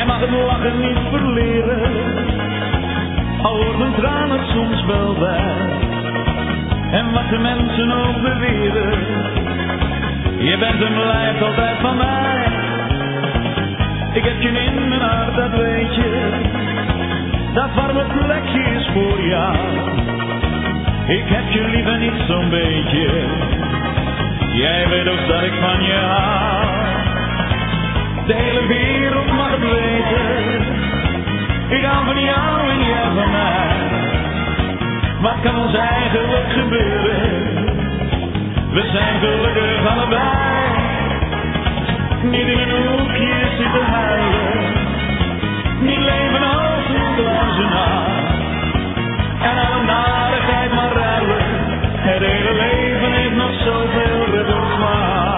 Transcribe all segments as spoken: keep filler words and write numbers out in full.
Jij mag het lachen niet verleren, al worden tranen soms wel bij. En wat de mensen ook beweren, je bent en blijft altijd van mij. Ik heb je in mijn hart, dat weet je, dat warme plekje is voor jou. Ik heb je liever niet zo'n beetje, jij weet ook dat ik van je hou. De hele wereld mag het weten, ik hou van jou en jij van mij. Wat kan ons eigenlijk gebeuren, we zijn gelukkig allebei. Niet in een hoekje zitten huilen, niet leven als een kluizenaar. En alle narigheid maar ruilen, het hele leven heeft nog zoveel repertoire.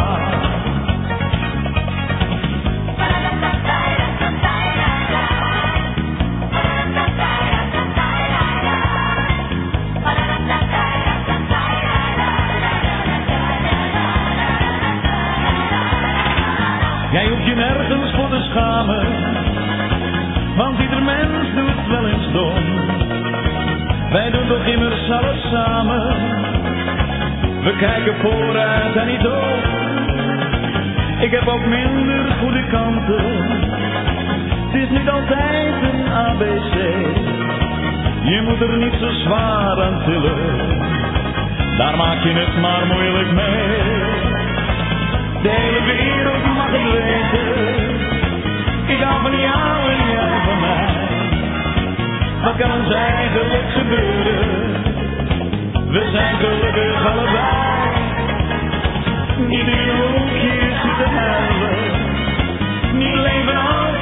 Jij hoeft je nergens voor te schamen, want ieder mens doet wel eens dom. Wij doen toch immers alles samen, we kijken vooruit en niet op. Ik heb ook minder goede kanten, het is niet altijd een A B C. Je moet er niet zo zwaar aan tillen, daar maak je het maar moeilijk mee. De hele wereld mag het weten, ik hou van jou en jij van mij. Wat kan ons eigenlijk gebeuren, we zijn gelukkig allebei. Niet in een hoekje zitten huilen, niet leven als